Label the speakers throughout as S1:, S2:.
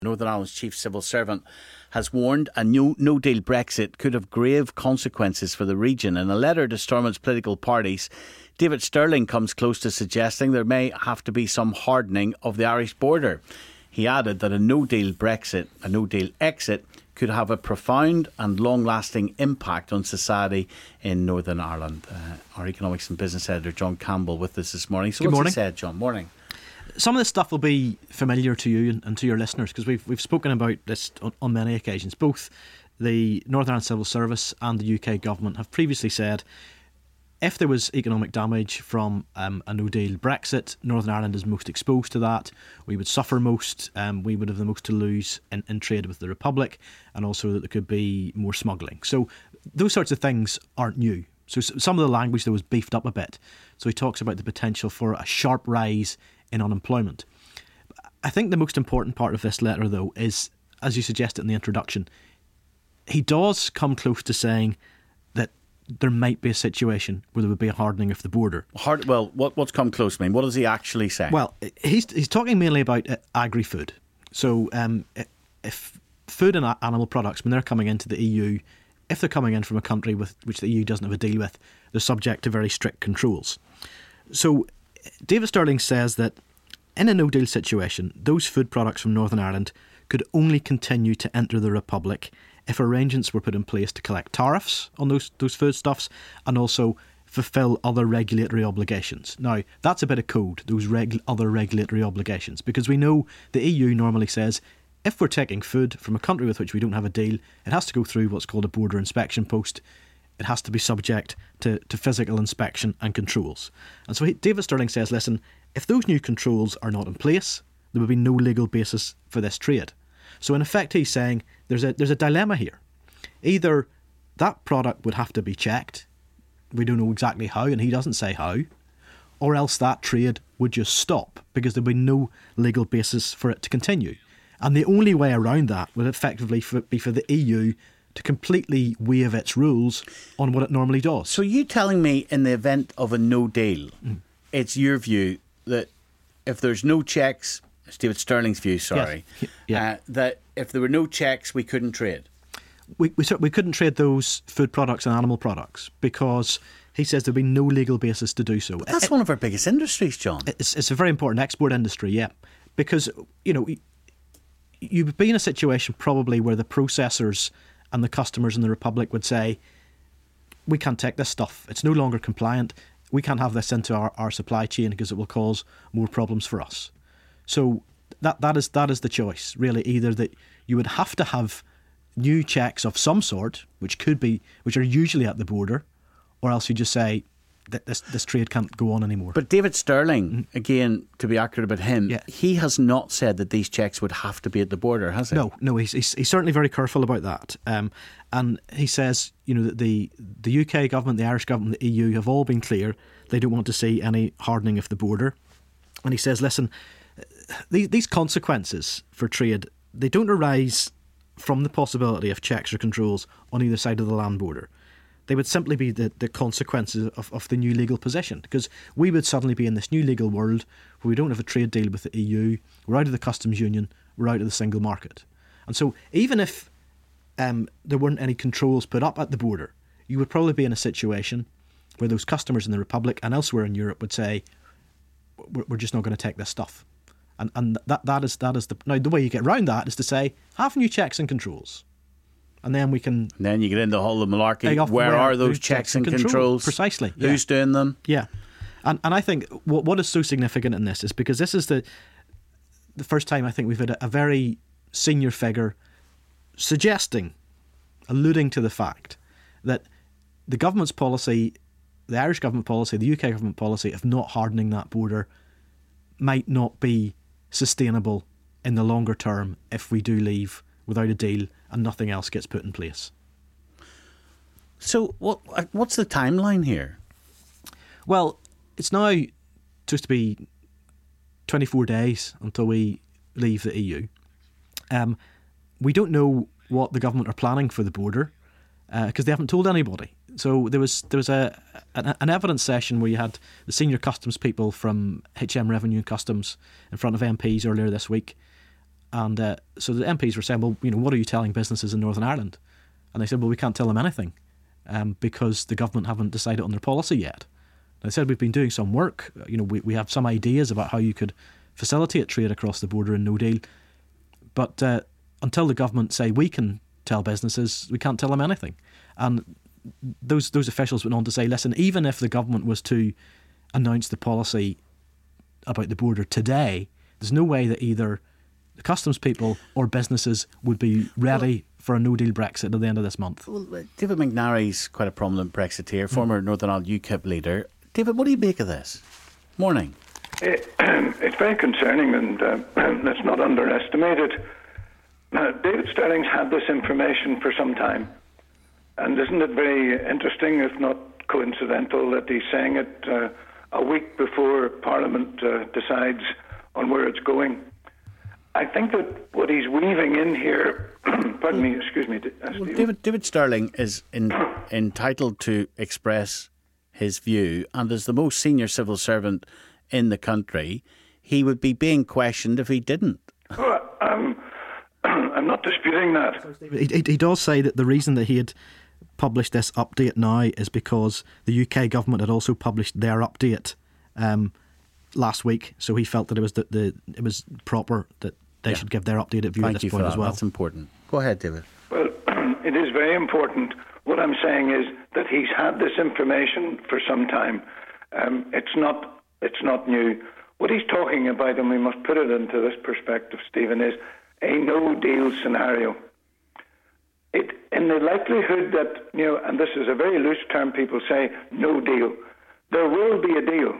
S1: Northern Ireland's chief civil servant has warned a no-deal Brexit could have grave consequences for the region. In a letter to Stormont's political parties, David Stirling comes close to suggesting there may have to be some hardening of the Irish border. He added that a no-deal Brexit, a no-deal exit, could have a profound and long-lasting impact on society in Northern Ireland. Our economics and business editor John Campbell with us this morning. So
S2: Good
S1: what's
S2: morning.
S1: he said, John? Morning.
S2: Some of this stuff will be familiar to you and to your listeners because we've spoken about this on many occasions. Both the Northern Ireland Civil Service and the UK government have previously said if there was economic damage from a no-deal Brexit, Northern Ireland is most exposed to that. We would suffer most. We would have the most to lose in trade with the Republic, and also that there could be more smuggling. So those sorts of things aren't new. So some of the language there was beefed up a bit. So he talks about the potential for a sharp rise in unemployment. I think the most important part of this letter, though, is, as you suggested in the introduction, he does come close to saying that there might be a situation where there would be a hardening of the border.
S1: What's come close mean? What does he actually say?
S2: Well, he's talking mainly about agri-food. So if food and animal products, when they're coming into the EU, if they're coming in from a country with which the EU doesn't have a deal with, they're subject to very strict controls. So David Stirling says that in a no-deal situation, those food products from Northern Ireland could only continue to enter the Republic if arrangements were put in place to collect tariffs on those foodstuffs and also fulfil other regulatory obligations. Now, that's a bit of code, those other regulatory obligations, because we know the EU normally says if we're taking food from a country with which we don't have a deal, it has to go through what's called a border inspection post. It has to be subject to physical inspection and controls. And so David Stirling says, listen, if those new controls are not in place, there will be no legal basis for this trade. So in effect, he's saying there's a dilemma here. Either that product would have to be checked, we don't know exactly how, and he doesn't say how, or else that trade would just stop because there would be no legal basis for it to continue. And the only way around that would effectively be for the EU to completely waive its rules on what it normally does.
S1: So you telling me in the event of a no deal, it's your view that if there's no checks, it's David Stirling's view, sorry, that if there were no checks, we couldn't trade?
S2: We couldn't trade those food products and animal products because he says there'd be no legal basis to do so.
S1: But that's one of our biggest industries, John.
S2: It's a very important export industry, yeah. Because, you would be in a situation probably where the processors and the customers in the Republic would say, we can't take this stuff. It's no longer compliant. We can't have this into our supply chain because it will cause more problems for us. So that is the choice, really. Either that you would have to have new checks of some sort, which are usually at the border, or else you just say that this trade can't go on anymore.
S1: But David Stirling, again, to be accurate about him, he has not said that these checks would have to be at the border, has he?
S2: No, he's certainly very careful about that. And he says, that the UK government, the Irish government, the EU have all been clear they don't want to see any hardening of the border. And he says, listen, these consequences for trade, they don't arise from the possibility of checks or controls on either side of the land border. They would simply be the consequences of the new legal position, because we would suddenly be in this new legal world where we don't have a trade deal with the EU, we're out of the customs union, we're out of the single market. And so even if there weren't any controls put up at the border, you would probably be in a situation where those customers in the Republic and elsewhere in Europe would say, we're just not going to take this stuff. And that is now the way you get around that is to say, have new checks and controls. And then we can...
S1: And then you get into the whole of malarkey. Where are those checks and controls?
S2: Precisely.
S1: Yeah. Who's doing them?
S2: Yeah. And I think what is so significant in this is because this is the first time I think we've had a very senior figure alluding to the fact that the government's policy, the Irish government policy, the UK government policy of not hardening that border might not be sustainable in the longer term if we do leave without a deal and nothing else gets put in place.
S1: So what's the timeline here?
S2: Well, it's now supposed to be 24 days until we leave the EU. We don't know what the government are planning for the border because they haven't told anybody. So there was an evidence session where you had the senior customs people from HM Revenue and Customs in front of MPs earlier this week, And so the MPs were saying, well, what are you telling businesses in Northern Ireland? And they said, well, we can't tell them anything because the government haven't decided on their policy yet. And they said, we've been doing some work. We have some ideas about how you could facilitate trade across the border in no deal. But until the government say we can tell businesses, we can't tell them anything. And those officials went on to say, listen, even if the government was to announce the policy about the border today, there's no way that either the customs people or businesses would be ready for a no-deal Brexit at the end of this month.
S1: Well, David McNary's quite a prominent Brexiteer, former Northern Ireland UKIP leader. David, what do you make of this? Morning.
S3: It's very concerning, and let's not underestimate it. David Sterling's had this information for some time, and isn't it very interesting, if not coincidental, that he's saying it a week before Parliament decides on where it's going? I think that what he's weaving in here, pardon me, excuse me,
S1: well, David Sterling is entitled to express his view, and as the most senior civil servant in the country, he would be being questioned if he didn't.
S3: I'm not disputing that.
S2: He does say that the reason that he had published this update now is because the UK government had also published their update last week, so he felt that it was it was proper that they should give their updated view at this point as well.
S1: That's important. Go ahead, David.
S3: Well, it is very important. What I'm saying is that he's had this information for some time. It's not new. What he's talking about, and we must put it into this perspective, Stephen, is a no-deal scenario. In the likelihood that, and this is a very loose term, people say no deal. There will be a deal.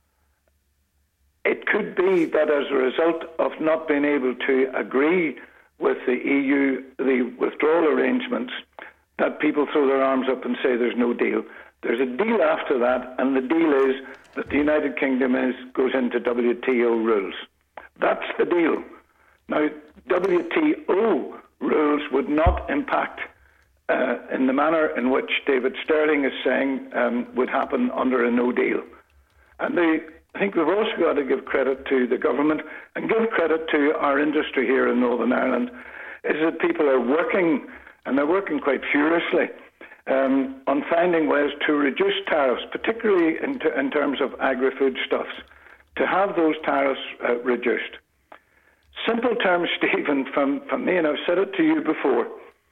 S3: It could be that as a result of not being able to agree with the EU, the withdrawal arrangements, that people throw their arms up and say there's no deal. There's a deal after that, and the deal is that the United Kingdom goes into WTO rules. That's the deal. Now, WTO rules would not impact in the manner in which David Sterling is saying would happen under a no deal. And I think we've also got to give credit to the government and give credit to our industry here in Northern Ireland, is that people are working, and they're working quite furiously, on finding ways to reduce tariffs, particularly in terms of agri-food stuffs, to have those tariffs reduced. Simple terms, Stephen, from me, and I've said it to you before,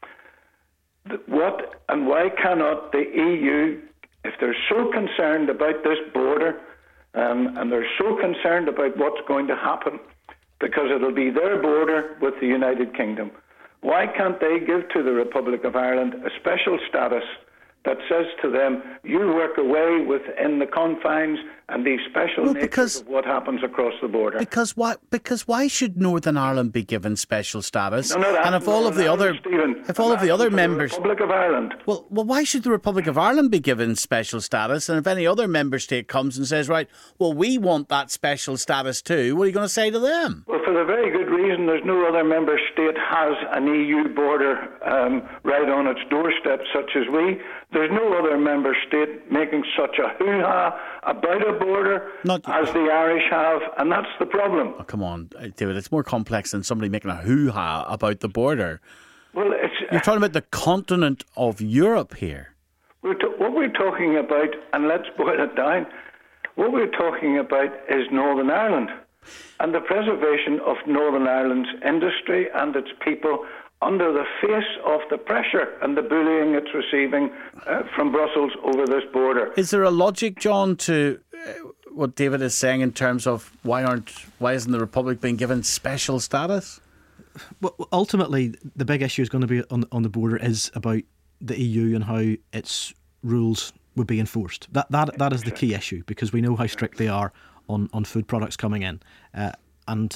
S3: what and why cannot the EU, if they're so concerned about this border, and they're so concerned about what's going to happen, because it'll be their border with the United Kingdom, why can't they give to the Republic of Ireland a special status that says to them, you work away within the confines and the special natures of what happens across the border?
S1: Because why should Northern Ireland be given special status?
S3: And
S1: if all of the other members,
S3: Republic of Ireland.
S1: Well, why should the Republic of Ireland be given special status? And if any other member state comes and says, right, well, we want that special status too, what are you going to say to them?
S3: Well, for the very good reason, there's no other member state has an EU border right on its doorstep, such as we. There's no other member state making such a hoo-ha about a border as the Irish have, and that's the problem.
S1: Oh, come on, David, it's more complex than somebody making a hoo-ha about the border.
S3: Well,
S1: you're talking about the continent of Europe here.
S3: What we're talking about, and let's boil it down, what we're talking about is Northern Ireland and the preservation of Northern Ireland's industry and its people under the face of the pressure and the bullying it's receiving from Brussels over this border.
S1: Is there a logic, John, to what David is saying in terms of why isn't the Republic being given special status?
S2: Well, ultimately, the big issue is going to be on the border is about the EU and how its rules would be enforced. That is the key issue, because we know how strict they are on food products coming in. And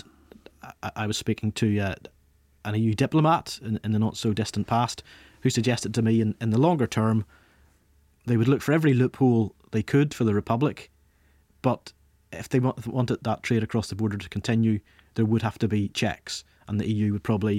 S2: I was speaking to an EU diplomat in the not so distant past who suggested to me in the longer term they would look for every loophole they could for the Republic, but if they wanted that trade across the border to continue, there would have to be checks, and the EU would probably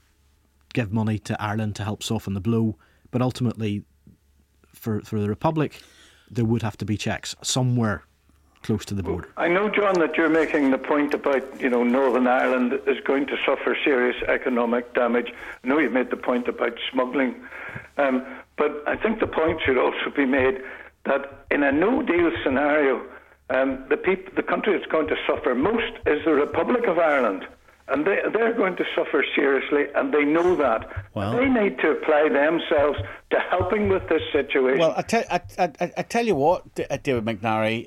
S2: give money to Ireland to help soften the blow, but ultimately for the Republic there would have to be checks somewhere close to the border.
S3: I know, John, that you're making the point about, Northern Ireland is going to suffer serious economic damage. I know you've made the point about smuggling. But I think the point should also be made that in a no-deal scenario, the country that's going to suffer most is the Republic of Ireland. And they're going to suffer seriously, and they know that. Well, they need to apply themselves to helping with this situation.
S1: Well, I tell you what, David McNary,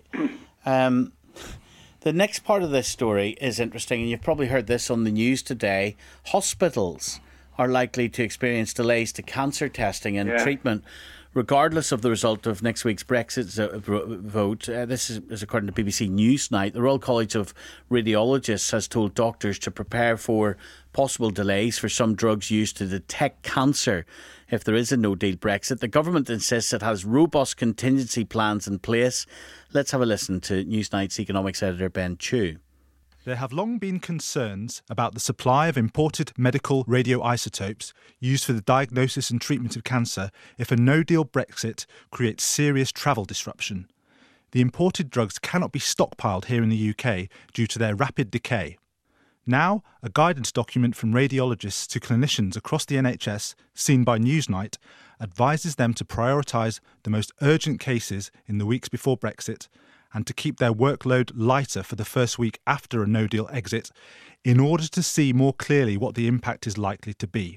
S1: the next part of this story is interesting, and you've probably heard this on the news today. Hospitals are likely to experience delays to cancer testing and treatment, regardless of the result of next week's Brexit vote. This is according to BBC Newsnight. The Royal College of Radiologists has told doctors to prepare for possible delays for some drugs used to detect cancer if there is a no-deal Brexit. The government insists it has robust contingency plans in place. Let's have a listen to Newsnight's economics editor Ben Chew.
S4: There have long been concerns about the supply of imported medical radioisotopes used for the diagnosis and treatment of cancer if a no-deal Brexit creates serious travel disruption. The imported drugs cannot be stockpiled here in the UK due to their rapid decay. Now, a guidance document from radiologists to clinicians across the NHS, seen by Newsnight, advises them to prioritise the most urgent cases in the weeks before Brexit and to keep their workload lighter for the first week after a no-deal exit in order to see more clearly what the impact is likely to be.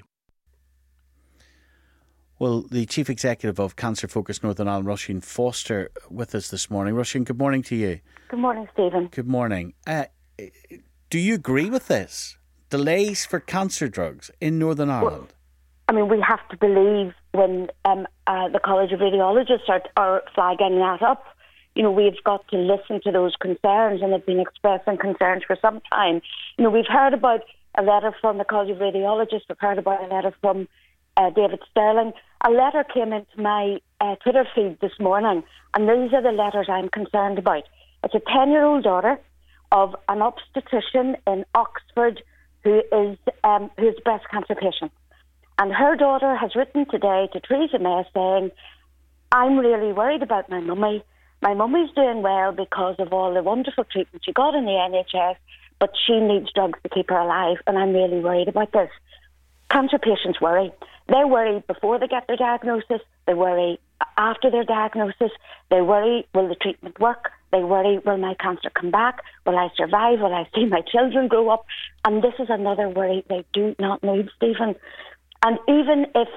S1: Well, the Chief Executive of Cancer Focus Northern Ireland, Roisin Foster, with us this morning. Roisin, good morning to you.
S5: Good morning, Stephen.
S1: Good morning. Do you agree with this? Delays for cancer drugs in Northern Ireland?
S5: Well, we have to believe when the College of Radiologists are flagging that up. We've got to listen to those concerns, and they've been expressing concerns for some time. We've heard about a letter from the College of Radiologists. We've heard about a letter from David Sterling. A letter came into my Twitter feed this morning, and these are the letters I'm concerned about. It's a 10-year-old daughter of an obstetrician in Oxford who is a breast cancer patient. And her daughter has written today to Theresa May saying, I'm really worried about my mummy. My mummy's doing well because of all the wonderful treatment she got in the NHS, but she needs drugs to keep her alive, and I'm really worried about this. Cancer patients worry. They worry before they get their diagnosis. They worry after their diagnosis. They worry, will the treatment work? They worry, will my cancer come back? Will I survive? Will I see my children grow up? And this is another worry they do not need, Stephen. And even if,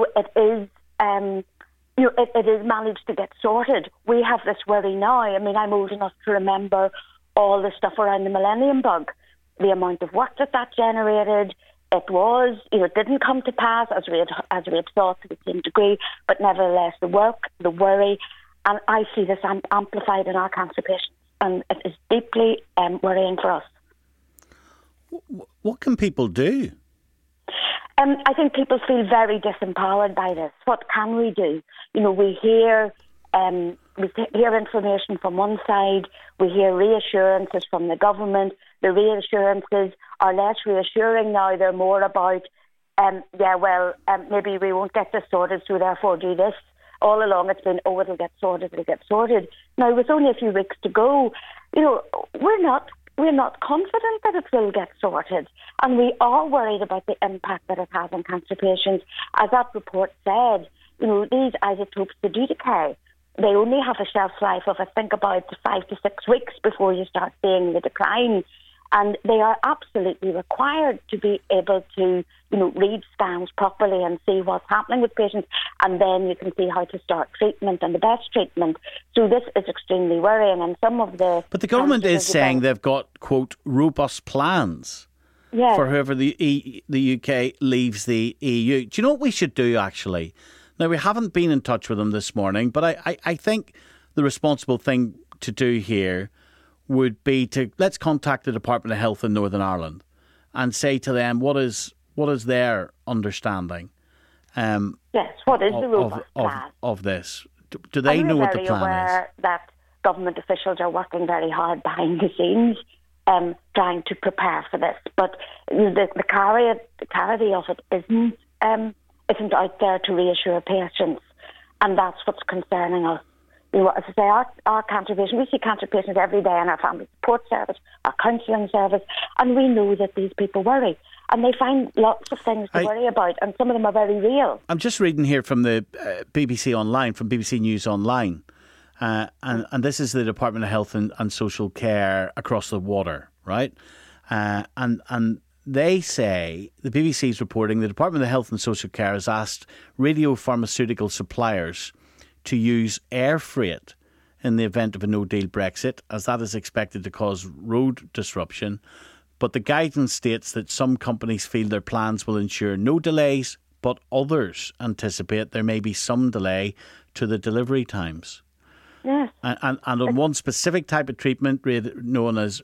S5: it is managed to get sorted, we have this worry now. I'm old enough to remember all the stuff around the Millennium Bug, the amount of work that generated. It didn't come to pass as we had thought to the same degree, but nevertheless, the work, the worry, and I see this amplified in our cancer patients, and it is deeply worrying for us.
S1: What can people do?
S5: I think people feel very disempowered by this. What can we do? We hear information from one side, we hear reassurances from the government. The reassurances are less reassuring now. They're more about, maybe we won't get this sorted, so therefore do this. All along it's been, it'll get sorted. Now, with only a few weeks to go, we're not confident that it will get sorted. And we are worried about the impact that it has on cancer patients. As that report said, these isotopes, they do decay. They only have a shelf life of, I think, about 5 to 6 weeks before you start seeing the decline. And they are absolutely required to be able to, read scans properly and see what's happening with patients. And then you can see how to start treatment and the best treatment. So this is extremely worrying. And some of the...
S1: But the government is saying they've got, quote, robust plans for whoever the UK leaves the EU. Do you know what we should do, actually? Now, we haven't been in touch with them this morning, but I think the responsible thing to do here would be let's contact the Department of Health in Northern Ireland and say to them what is their understanding.
S5: What is the robust plan
S1: of this? Do they know what the plan is?
S5: I'm very aware that government officials are working very hard behind the scenes, trying to prepare for this. But the clarity of it isn't out there to reassure patients, and that's what's concerning us. As I say, our cancer patients, we see cancer patients every day in our family support service, our counselling service, and we know that these people worry. And they find lots of things to worry about, and some of them are very real.
S1: I'm just reading here from the BBC Online, from BBC News Online, and this is the Department of Health and Social Care across the water, right? And they say, the BBC is reporting, the Department of Health and Social Care has asked radiopharmaceutical suppliers to use air freight in the event of a no-deal Brexit, as that is expected to cause road disruption. But the guidance states that some companies feel their plans will ensure no delays, but others anticipate there may be some delay to the delivery times.
S5: Yes.
S1: And on one specific type of treatment known as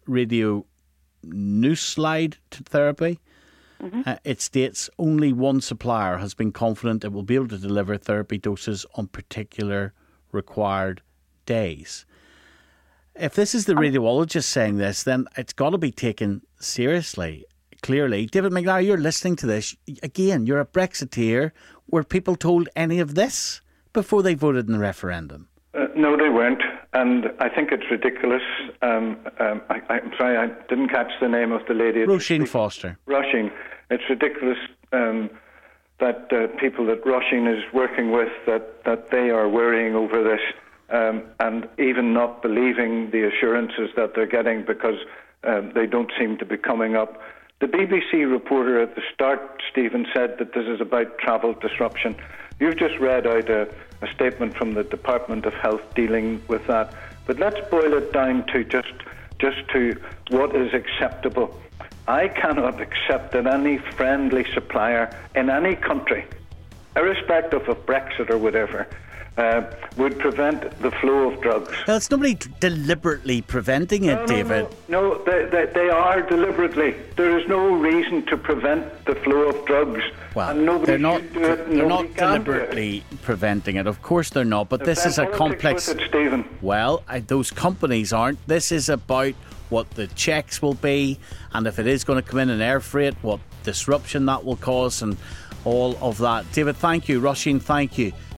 S1: radionuclide therapy, it states only one supplier has been confident it will be able to deliver therapy doses on particular required days. If this is the radiologist saying this, then it's got to be taken seriously, clearly. David McNally, you're listening to this. Again, you're a Brexiteer. Were people told any of this before they voted in the referendum?
S3: No, they weren't. And I think it's ridiculous. I'm sorry, I didn't catch the name of the lady.
S1: Roisin Foster.
S3: Roisin. It's ridiculous that people that Roisin is working with, that they are worrying over this and even not believing the assurances that they're getting, because they don't seem to be coming up. The BBC reporter at the start, Stephen, said that this is about travel disruption. You've just read out a statement from the Department of Health dealing with that. But let's boil it down to just to what is acceptable. I cannot accept that any friendly supplier in any country, irrespective of Brexit or whatever, would prevent the flow of drugs.
S1: Well, it's nobody deliberately preventing it, David.
S3: No, they are deliberately. There is no reason to prevent the flow of drugs.
S1: Well,
S3: and nobody
S1: they're not
S3: deliberately
S1: preventing it. Of course they're not. But this is a complex.
S3: With it, Stephen.
S1: Well, those companies aren't. This is about what the checks will be, and if it is going to come in air freight, what disruption that will cause, and all of that. David, thank you. Roisin, thank you.